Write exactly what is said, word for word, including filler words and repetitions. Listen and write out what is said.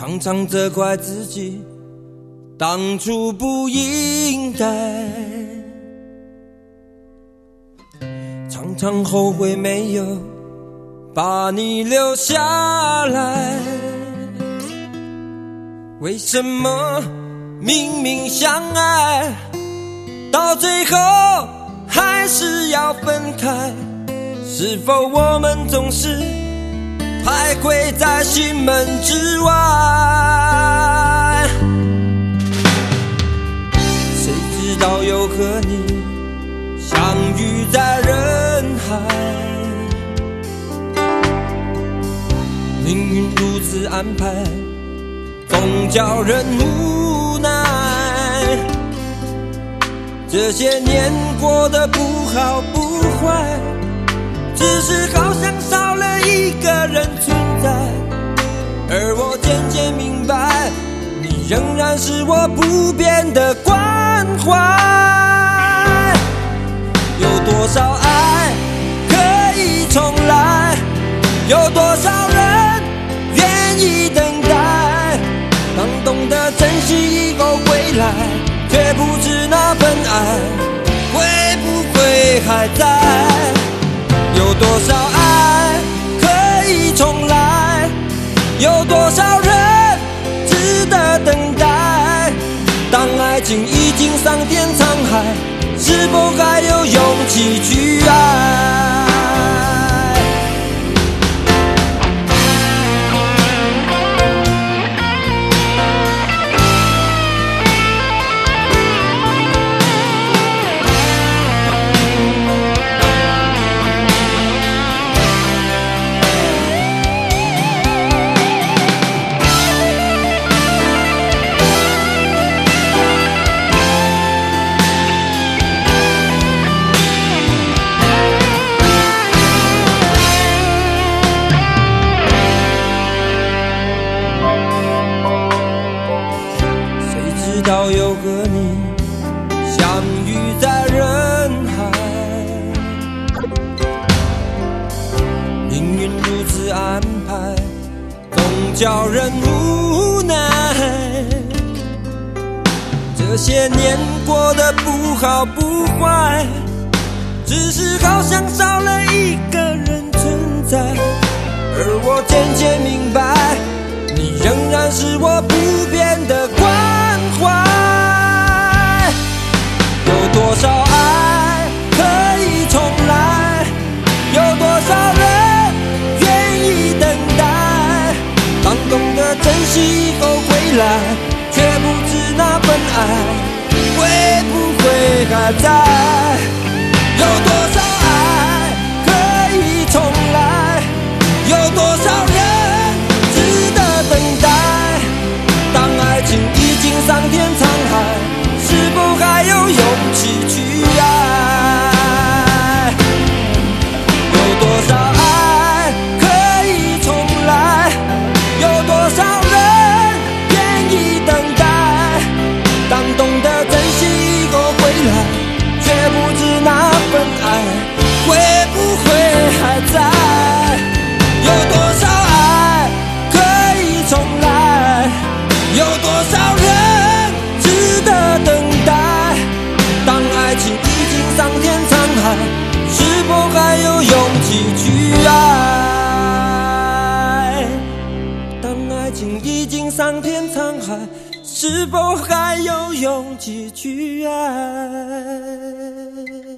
常常责怪自己当初不应该，常常后悔没有把你留下来。为什么明明相爱，到最后还是要分开？是否我们总是徘徊在心门之外？谁知道又和你相遇在人海，命运如此安排，总叫人无奈。这些年过得不好不坏，只是好像少了一个人存在。而我渐渐明白，你仍然是我不变的关怀。有多少爱可以重来，有多少人愿意等待。当懂得珍惜以后归来，却不知那份爱会不会还在。有多少爱可以重来，有多少人值得等待。当爱情已经桑田沧海，是否还有勇气去爱？又和你相遇在人海，命运如此安排，总叫人无奈。这些年过得不好不坏，只是好像少了一个人存在。而我渐渐明白，你仍然是我不变的关怀。有多少爱可以重来，有多少人愿意等待。当懂得珍惜以后归来，却不知那份爱会不会还在。有多少爱可以重来，有多少人值得等待。当爱情已经桑田沧海，是否还有勇气去爱？有多少爱可以重来，有多少人愿意等待。当懂得珍惜以后归来，却不知那份爱会不会还在。有多少爱可以重来，有多少人值得等待。当爱情已经桑田沧海，是否还有勇气去爱？当爱情已经桑田沧海，是否还有勇气去爱？